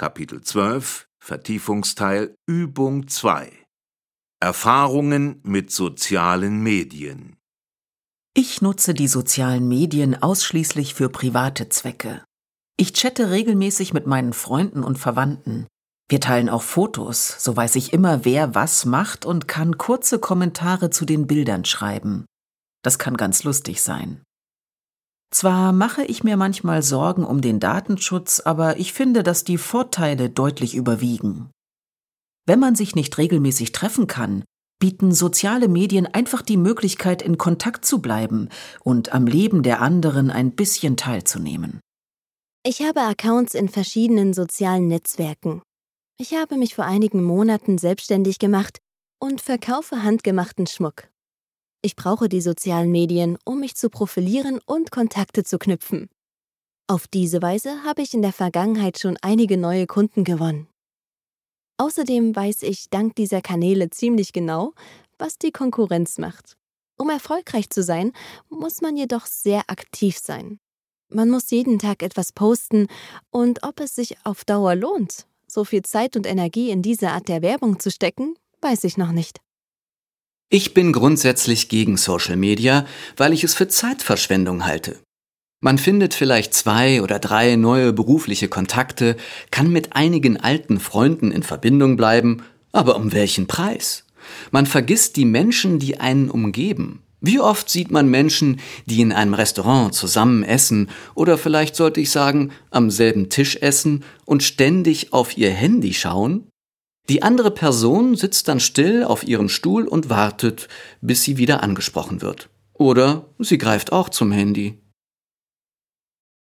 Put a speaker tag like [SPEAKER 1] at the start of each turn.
[SPEAKER 1] Kapitel 12, Vertiefungsteil, Übung 2. Erfahrungen mit sozialen Medien.
[SPEAKER 2] Ich nutze die sozialen Medien ausschließlich für private Zwecke. Ich chatte regelmäßig mit meinen Freunden und Verwandten. Wir teilen auch Fotos, so weiß ich immer, wer was macht und kann kurze Kommentare zu den Bildern schreiben. Das kann ganz lustig sein. Zwar mache ich mir manchmal Sorgen um den Datenschutz, aber ich finde, dass die Vorteile deutlich überwiegen. Wenn man sich nicht regelmäßig treffen kann, bieten soziale Medien einfach die Möglichkeit, in Kontakt zu bleiben und am Leben der anderen ein bisschen teilzunehmen.
[SPEAKER 3] Ich habe Accounts in verschiedenen sozialen Netzwerken. Ich habe mich vor einigen Monaten selbstständig gemacht und verkaufe handgemachten Schmuck. Ich brauche die sozialen Medien, um mich zu profilieren und Kontakte zu knüpfen. Auf diese Weise habe ich in der Vergangenheit schon einige neue Kunden gewonnen. Außerdem weiß ich dank dieser Kanäle ziemlich genau, was die Konkurrenz macht. Um erfolgreich zu sein, muss man jedoch sehr aktiv sein. Man muss jeden Tag etwas posten und ob es sich auf Dauer lohnt, so viel Zeit und Energie in diese Art der Werbung zu stecken, weiß ich noch nicht.
[SPEAKER 4] Ich bin grundsätzlich gegen Social Media, weil ich es für Zeitverschwendung halte. Man findet vielleicht 2 oder 3 neue berufliche Kontakte, kann mit einigen alten Freunden in Verbindung bleiben, aber um welchen Preis? Man vergisst die Menschen, die einen umgeben. Wie oft sieht man Menschen, die in einem Restaurant zusammen essen oder vielleicht sollte ich sagen, am selben Tisch essen und ständig auf ihr Handy schauen? Die andere Person sitzt dann still auf ihrem Stuhl und wartet, bis sie wieder angesprochen wird. Oder sie greift auch zum Handy.